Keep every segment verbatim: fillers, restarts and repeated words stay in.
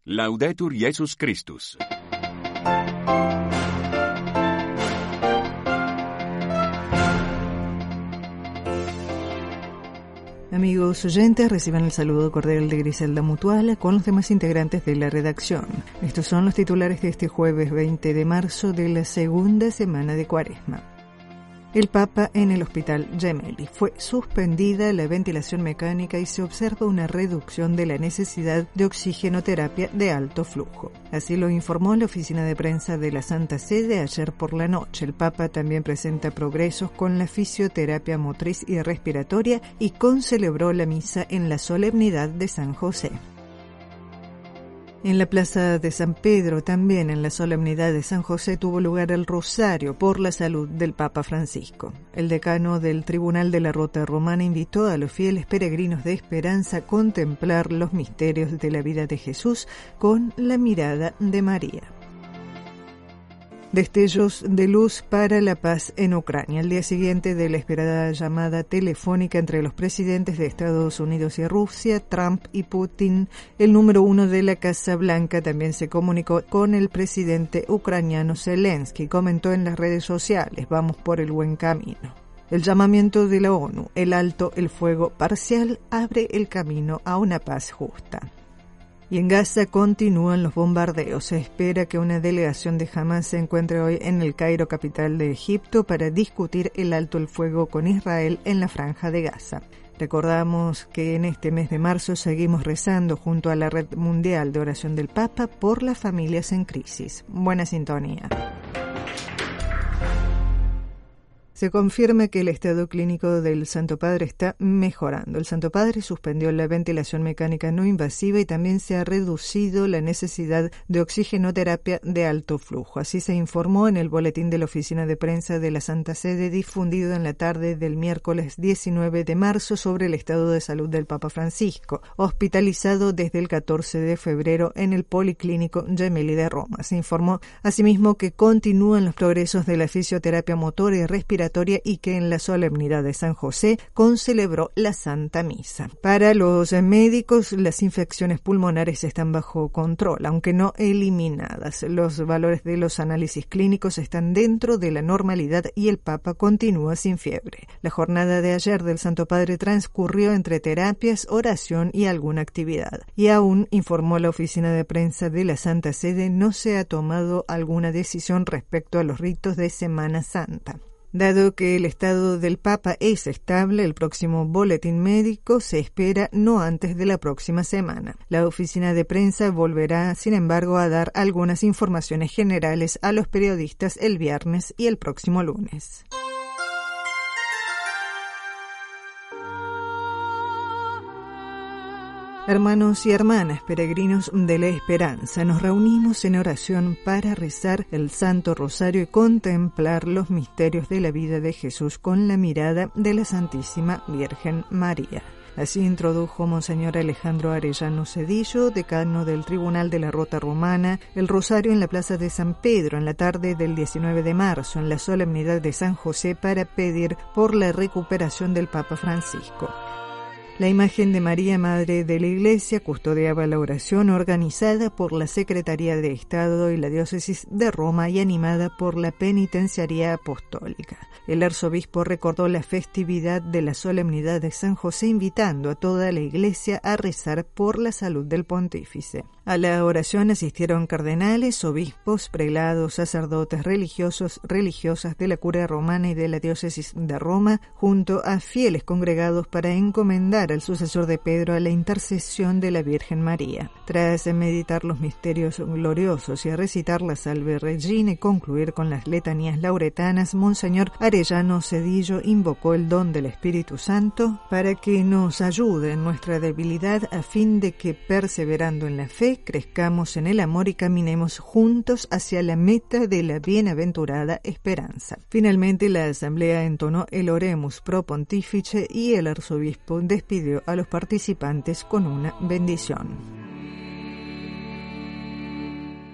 Laudetur Jesus Christus. Amigos oyentes, reciban el saludo cordial de Griselda Mutual con los demás integrantes de la redacción. Estos son los titulares de este jueves veinte de marzo de la segunda semana de Cuaresma. El Papa en el Hospital Gemelli. Fue suspendida la ventilación mecánica y se observa una reducción de la necesidad de oxigenoterapia de alto flujo. Así lo informó la oficina de prensa de la Santa Sede ayer por la noche. El Papa también presenta progresos con la fisioterapia motriz y respiratoria y concelebró la misa en la solemnidad de San José. En la plaza de San Pedro, también en la solemnidad de San José, tuvo lugar el rosario por la salud del Papa Francisco. El decano del Tribunal de la Rota Romana invitó a los fieles peregrinos de esperanza a contemplar los misterios de la vida de Jesús con la mirada de María. Destellos de luz para la paz en Ucrania. Al día siguiente de la esperada llamada telefónica entre los presidentes de Estados Unidos y Rusia, Trump y Putin, el número uno de la Casa Blanca también se comunicó con el presidente ucraniano Zelensky. Comentó en las redes sociales: vamos por el buen camino. El llamamiento de la ONU, el alto el fuego parcial, abre el camino a una paz justa. Y en Gaza continúan los bombardeos. Se espera que una delegación de Hamas se encuentre hoy en el Cairo, capital de Egipto, para discutir el alto el fuego con Israel en la Franja de Gaza. Recordamos que en este mes de marzo seguimos rezando junto a la Red Mundial de Oración del Papa por las familias en crisis. Buena sintonía. Se confirma que el estado clínico del Santo Padre está mejorando. El Santo Padre suspendió la ventilación mecánica no invasiva y también se ha reducido la necesidad de oxigenoterapia de alto flujo. Así se informó en el boletín de la Oficina de Prensa de la Santa Sede difundido en la tarde del miércoles diecinueve de marzo sobre el estado de salud del Papa Francisco, hospitalizado desde el catorce de febrero en el Policlínico Gemelli de Roma. Se informó asimismo que continúan los progresos de la fisioterapia motora y respiratoria y que en la solemnidad de San José concelebró la Santa Misa. Para los médicos, las infecciones pulmonares están bajo control, aunque no eliminadas. Los valores de los análisis clínicos están dentro de la normalidad y el Papa continúa sin fiebre. La jornada de ayer del Santo Padre transcurrió entre terapias, oración y alguna actividad. Y aún, informó la oficina de prensa de la Santa Sede, no se ha tomado alguna decisión respecto a los ritos de Semana Santa. Dado que el estado del Papa es estable, el próximo boletín médico se espera no antes de la próxima semana. La oficina de prensa volverá, sin embargo, a dar algunas informaciones generales a los periodistas el viernes y el próximo lunes. Hermanos y hermanas, peregrinos de la esperanza, nos reunimos en oración para rezar el Santo Rosario y contemplar los misterios de la vida de Jesús con la mirada de la Santísima Virgen María. Así introdujo Monseñor Alejandro Arellano Cedillo, decano del Tribunal de la Rota Romana, el rosario en la plaza de San Pedro en la tarde del diecinueve de marzo, en la solemnidad de San José, para pedir por la recuperación del Papa Francisco. La imagen de María, Madre de la Iglesia, custodiaba la oración organizada por la Secretaría de Estado y la Diócesis de Roma y animada por la Penitenciaría Apostólica. El arzobispo recordó la festividad de la solemnidad de San José, invitando a toda la Iglesia a rezar por la salud del pontífice. A la oración asistieron cardenales, obispos, prelados, sacerdotes, religiosos, religiosas de la Curia Romana y de la Diócesis de Roma, junto a fieles congregados para encomendar al sucesor de Pedro a la intercesión de la Virgen María. Tras meditar los misterios gloriosos y recitar la Salve Regina y concluir con las letanías lauretanas, Monseñor Arellano Cedillo invocó el don del Espíritu Santo para que nos ayude en nuestra debilidad, a fin de que, perseverando en la fe, crezcamos en el amor y caminemos juntos hacia la meta de la bienaventurada esperanza. Finalmente, la asamblea entonó el Oremus Pro Pontifice y el arzobispo despidió a los participantes con una bendición.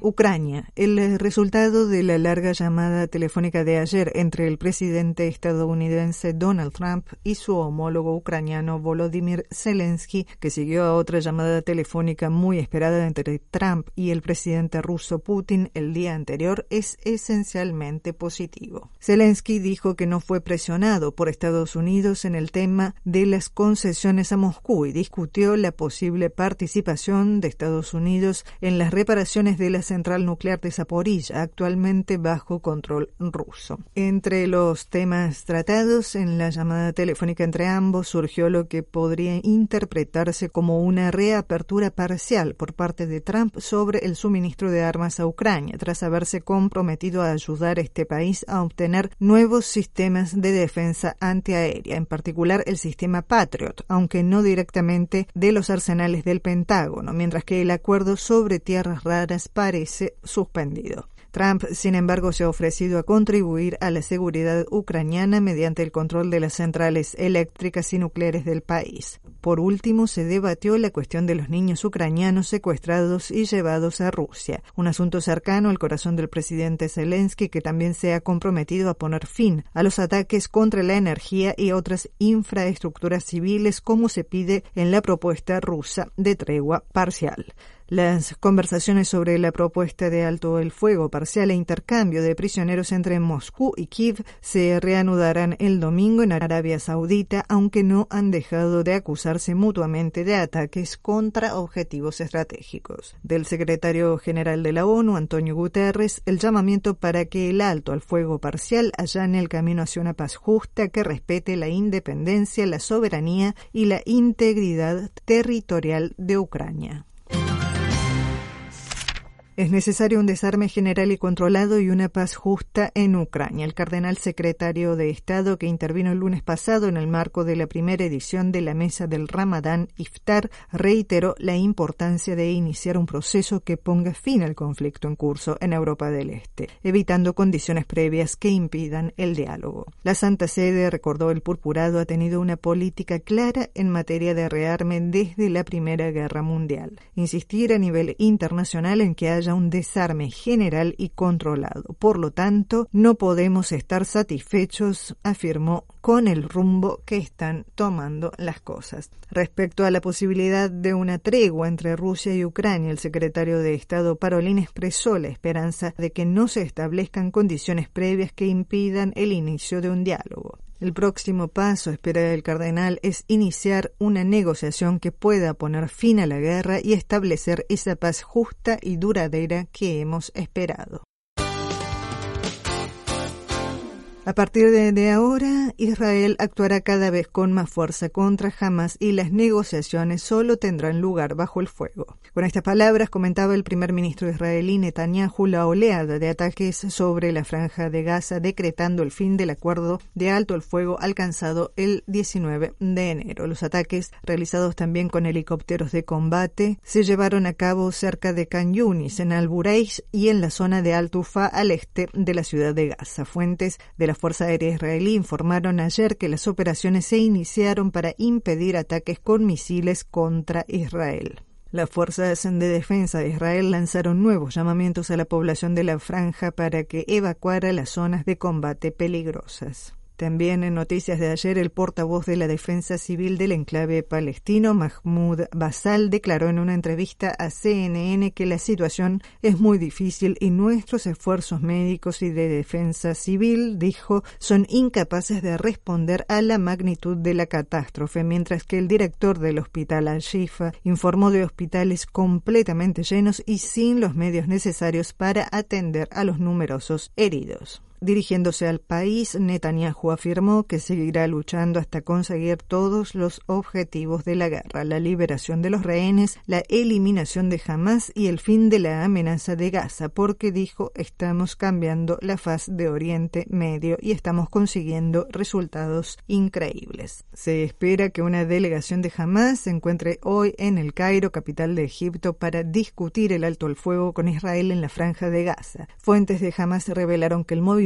Ucrania. El resultado de la larga llamada telefónica de ayer entre el presidente estadounidense Donald Trump y su homólogo ucraniano Volodymyr Zelensky, que siguió a otra llamada telefónica muy esperada entre Trump y el presidente ruso Putin el día anterior, es esencialmente positivo. Zelensky dijo que no fue presionado por Estados Unidos en el tema de las concesiones a Moscú y discutió la posible participación de Estados Unidos en las reparaciones de las central nuclear de Zaporilla, actualmente bajo control ruso. Entre los temas tratados en la llamada telefónica entre ambos surgió lo que podría interpretarse como una reapertura parcial por parte de Trump sobre el suministro de armas a Ucrania, tras haberse comprometido a ayudar a este país a obtener nuevos sistemas de defensa antiaérea, en particular el sistema Patriot, aunque no directamente de los arsenales del Pentágono, mientras que el acuerdo sobre tierras raras parece suspendido. Trump, sin embargo, se ha ofrecido a contribuir a la seguridad ucraniana mediante el control de las centrales eléctricas y nucleares del país. Por último, se debatió la cuestión de los niños ucranianos secuestrados y llevados a Rusia, un asunto cercano al corazón del presidente Zelensky, que también se ha comprometido a poner fin a los ataques contra la energía y otras infraestructuras civiles, como se pide en la propuesta rusa de tregua parcial. Las conversaciones sobre la propuesta de alto el fuego parcial e intercambio de prisioneros entre Moscú y Kiev se reanudarán el domingo en Arabia Saudita, aunque no han dejado de acusarse mutuamente de ataques contra objetivos estratégicos. Del secretario general de la ONU, Antonio Guterres, el llamamiento para que el alto al fuego parcial allane el camino hacia una paz justa que respete la independencia, la soberanía y la integridad territorial de Ucrania. Es necesario un desarme general y controlado y una paz justa en Ucrania. El cardenal secretario de Estado, que intervino el lunes pasado en el marco de la primera edición de la Mesa del Ramadán Iftar, reiteró la importancia de iniciar un proceso que ponga fin al conflicto en curso en Europa del Este, evitando condiciones previas que impidan el diálogo. La Santa Sede, recordó el purpurado, ha tenido una política clara en materia de rearme desde la Primera Guerra Mundial. Insistir a nivel internacional en que haya un desarme general y controlado. Por lo tanto, no podemos estar satisfechos, afirmó, con el rumbo que están tomando las cosas. Respecto a la posibilidad de una tregua entre Rusia y Ucrania, el secretario de Estado Parolin expresó la esperanza de que no se establezcan condiciones previas que impidan el inicio de un diálogo. El próximo paso, espera el cardenal, es iniciar una negociación que pueda poner fin a la guerra y establecer esa paz justa y duradera que hemos esperado. A partir de, de ahora, Israel actuará cada vez con más fuerza contra Hamás y las negociaciones solo tendrán lugar bajo el fuego. Con estas palabras comentaba el primer ministro israelí Netanyahu la oleada de ataques sobre la franja de Gaza, decretando el fin del acuerdo de alto el fuego alcanzado el diecinueve de enero. Los ataques, realizados también con helicópteros de combate, se llevaron a cabo cerca de Khan Yunis, en Al-Bureish y en la zona de Al-Tufa, al este de la ciudad de Gaza. Fuentes de la La Fuerza Aérea Israelí informaron ayer que las operaciones se iniciaron para impedir ataques con misiles contra Israel. Las fuerzas de defensa de Israel lanzaron nuevos llamamientos a la población de la franja para que evacuara las zonas de combate peligrosas. También en noticias de ayer, el portavoz de la Defensa Civil del enclave palestino, Mahmoud Basal, declaró en una entrevista a C N N que la situación es muy difícil y nuestros esfuerzos médicos y de defensa civil, dijo, son incapaces de responder a la magnitud de la catástrofe, mientras que el director del hospital Al-Shifa informó de hospitales completamente llenos y sin los medios necesarios para atender a los numerosos heridos. Dirigiéndose al país, Netanyahu afirmó que seguirá luchando hasta conseguir todos los objetivos de la guerra, la liberación de los rehenes, la eliminación de Hamás y el fin de la amenaza de Gaza, porque dijo, estamos cambiando la faz de Oriente Medio y estamos consiguiendo resultados increíbles. Se espera que una delegación de Hamás se encuentre hoy en El Cairo, capital de Egipto, para discutir el alto el fuego con Israel en la franja de Gaza. Fuentes de Hamás revelaron que el movimiento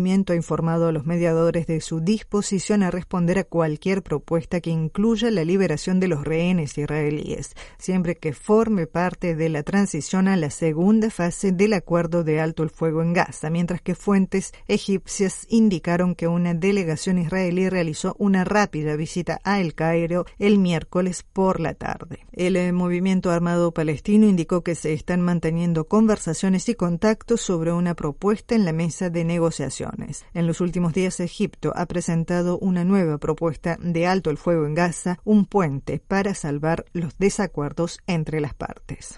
movimiento ha informado a los mediadores de su disposición a responder a cualquier propuesta que incluya la liberación de los rehenes israelíes, siempre que forme parte de la transición a la segunda fase del acuerdo de alto el fuego en Gaza, mientras que fuentes egipcias indicaron que una delegación israelí realizó una rápida visita a El Cairo el miércoles por la tarde. El eh, movimiento armado palestino indicó que se están manteniendo conversaciones y contactos sobre una propuesta en la mesa de negociaciones. En los últimos días, Egipto ha presentado una nueva propuesta de alto el fuego en Gaza, un puente para salvar los desacuerdos entre las partes.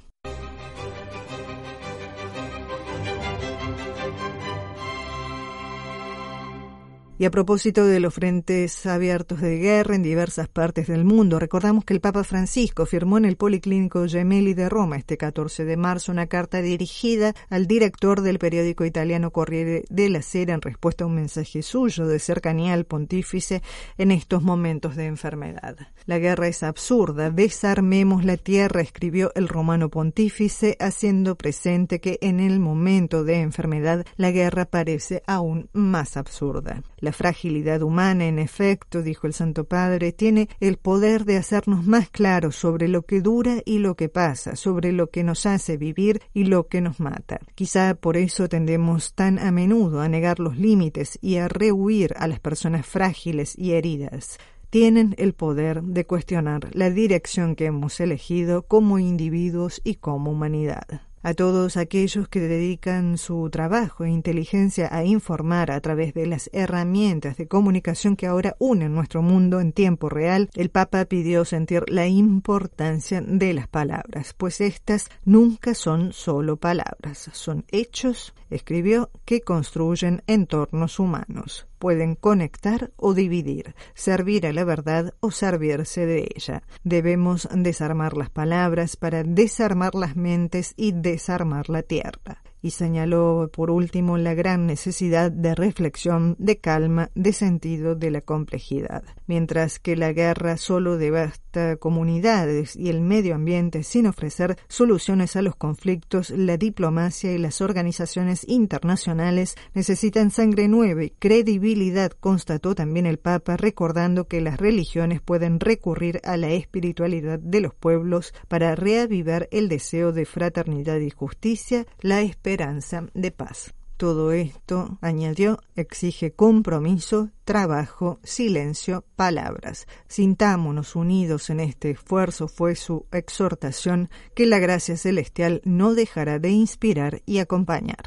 Y a propósito de los frentes abiertos de guerra en diversas partes del mundo, recordamos que el Papa Francisco firmó en el Policlínico Gemelli de Roma este catorce de marzo una carta dirigida al director del periódico italiano Corriere della Sera en respuesta a un mensaje suyo de cercanía al pontífice en estos momentos de enfermedad. La guerra es absurda, desarmemos la tierra, escribió el romano pontífice, haciendo presente que en el momento de enfermedad la guerra parece aún más absurda. La fragilidad humana, en efecto, dijo el Santo Padre, tiene el poder de hacernos más claros sobre lo que dura y lo que pasa, sobre lo que nos hace vivir y lo que nos mata. Quizá por eso tendemos tan a menudo a negar los límites y a rehuir a las personas frágiles y heridas. Tienen el poder de cuestionar la dirección que hemos elegido como individuos y como humanidad. A todos aquellos que dedican su trabajo e inteligencia a informar a través de las herramientas de comunicación que ahora unen nuestro mundo en tiempo real, el Papa pidió sentir la importancia de las palabras, pues estas nunca son solo palabras, son hechos, escribió, que construyen entornos humanos. Pueden conectar o dividir, servir a la verdad o servirse de ella. Debemos desarmar las palabras para desarmar las mentes y desarmar la tierra. Y señaló, por último, la gran necesidad de reflexión, de calma, de sentido de la complejidad. Mientras que la guerra solo devasta comunidades y el medio ambiente sin ofrecer soluciones a los conflictos, la diplomacia y las organizaciones internacionales necesitan sangre nueva y credibilidad, constató también el Papa, recordando que las religiones pueden recurrir a la espiritualidad de los pueblos para reavivar el deseo de fraternidad y justicia, la esperanza de paz. Todo esto, añadió, exige compromiso, trabajo, silencio, palabras. Sintámonos unidos en este esfuerzo, fue su exhortación, que la gracia celestial no dejará de inspirar y acompañar.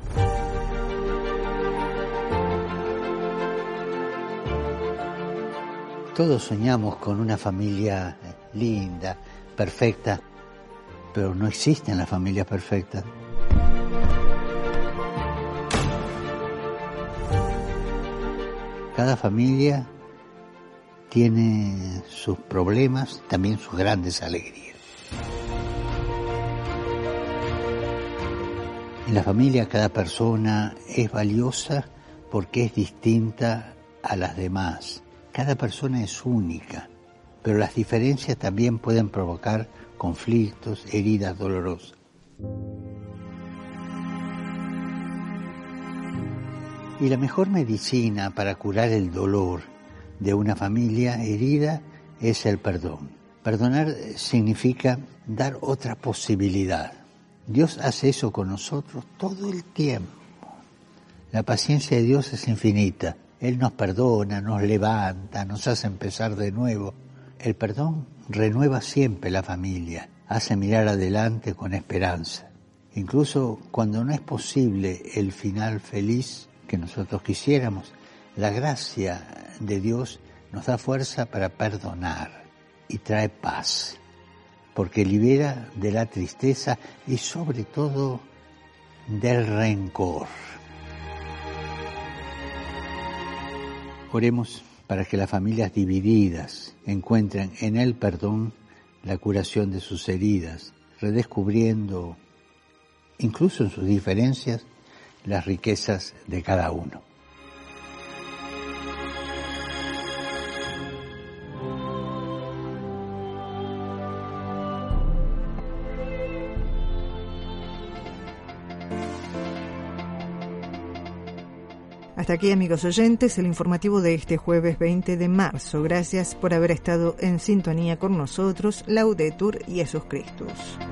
Todos soñamos con una familia linda, perfecta, pero no existen las familias perfectas. Cada familia tiene sus problemas, también sus grandes alegrías. En la familia cada persona es valiosa porque es distinta a las demás. Cada persona es única, pero las diferencias también pueden provocar conflictos, heridas dolorosas. Y la mejor medicina para curar el dolor de una familia herida es el perdón. Perdonar significa dar otra posibilidad. Dios hace eso con nosotros todo el tiempo. La paciencia de Dios es infinita. Él nos perdona, nos levanta, nos hace empezar de nuevo. El perdón renueva siempre la familia, hace mirar adelante con esperanza. Incluso cuando no es posible el final feliz que nosotros quisiéramos, la gracia de Dios nos da fuerza para perdonar y trae paz, porque libera de la tristeza y sobre todo del rencor. Oremos para que las familias divididas encuentren en el perdón la curación de sus heridas, redescubriendo, incluso en sus diferencias, las riquezas de cada uno. Hasta aquí, amigos oyentes, el informativo de este jueves veinte de marzo. Gracias por haber estado en sintonía con nosotros. Laudetur Jesús Christus.